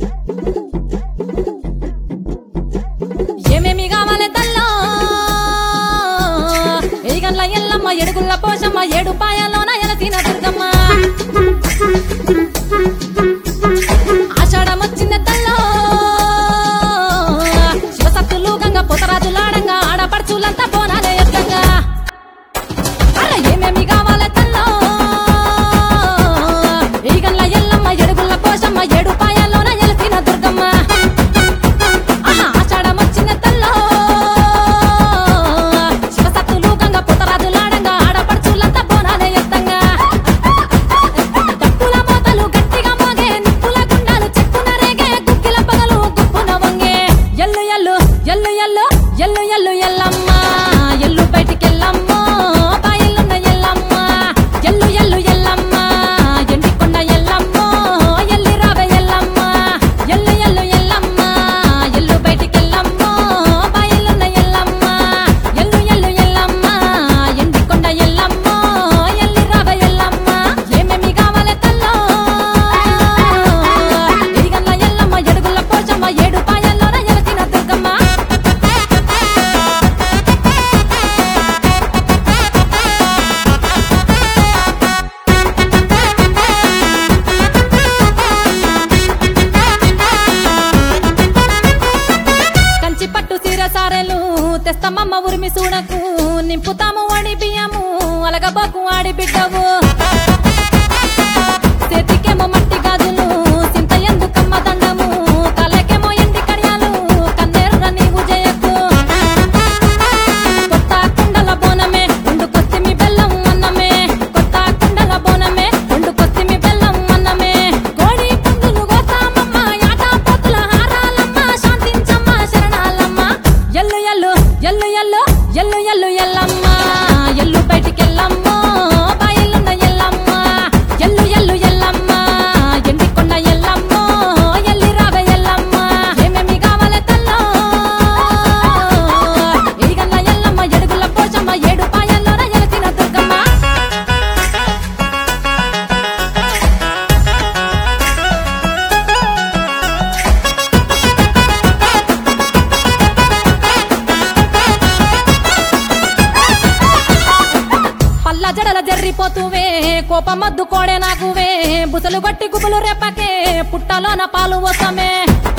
ఏమేమి కావాలి తల్లో ఏగండ్ల ఎల్లమ్మ ఎడుగుల్ల పోషమ్మ ఏడు పాయలోన ఎలసిన దుర్గమ్మ ఆషాఢమొచ్చింది తల్లో శివసత్తులు గంగ పొతరాజులాడంగా ఆడపడుచులంతా బోనాలే ఎత్తంగా అరే ఏమేమి కావాలి తల్లో ఏగండ్ల ఎల్లమ్మ ఎడుగుల్ల పోషమ్మ ఏడు పాయలోన ఎలసిన దుర్గమ్మ ఆషాఢమొచ్చింది తల్లో శివసత్తులు గంగ పొతరాజులాడంగా ఆడపడుచులంతా బోనాలే ఎత్తంగా డప్పుల మోతలు గట్టిగా మోగే నిప్పుల గుండాలు చెక్కున రేగే గుక్కిల పగలు గుప్పున వంగే ఎల్లు ఎల్లు ఎల్లు ఎల్లు ఎల్లు ఎల్లు ఎల్లమ్మ ఎల్లు బయటికెళ్ళమ్మ బాయిలున్న ఎల్లమ్మ ఎల్లు ఎల్లు ఎల్లమ్మ ఎండికొండ ఎల్లమ్మ ఎల్లి రావే ఎల్లమ్మ ఎల్లు ఎల్లు ఎల్లమ్మ ఎల్లు బయటికెళ్ళమ్మ బాయిలున్న ఎల్లమ్మ ఎల్లు ఎల్లు ఎల్లమ్మ ఎండికొండ ఎల్లమ్మ ఎల్లి రావే ఎల్లమ్మ ఏమేమి కావాలి తల్లో ఎడిగల్ల ఎల్లమ్మ ఎడుగుల్ల పోచమ్మ ఏడు పాయల్లోన ఎలసిన దుర్గమ్మ కంచి పట్టు సీర సారెలు తెస్తమమ్మ ఉరిమి సూడకు నింపుతాము వాడి బియ్యము అలగబాకు ఆడి బిడ్డవు చేతికేమో మట్టి గాజులు సింత ఎందుకమ్మ దండము కళ్ళకేమో ఎండి కడియాలు కన్నేరున నీవు జయకు కొత్త కుండల బోనమే వండుకొస్తిమి బెల్లం అన్నమే కొత్త కుండల బోనమే వండుకొస్తిమి బెల్లం అన్నమే కోడి పుంజులు గోతామమ్మ యాట పోతుల హారాలమ్మ శాంతించమ్మ శరణాలమ్మ ఎల్లు ఎల్లు ఎల్లు ఎల్లు ఎల్లు ఎల్లు ఎల్లమ్మ ఎల్లు బయటికెళ్ళమ్మ బాయిలున్న ఎల్లమ్మ ఎల్లు ఎల్లు ఎల్లమ్మ ఎండికొండ ఎల్లమ్మ ఎల్లి రావే ఎల్లమ్మ ఏమేమి కావాలి తల్లో ఎడిగల్ల ఎల్లమ్మ ఎడుగుల్ల పోచమ్మ ఏడు పాయల్లోన ఎలసిన దుర్గమ్మ పల్ల జడల జర్రిపోతువే కోపమద్దు కోడే నాకువే బుసలు గట్టి గుబులు రేపకే పుట్టలోన పాలు వసమే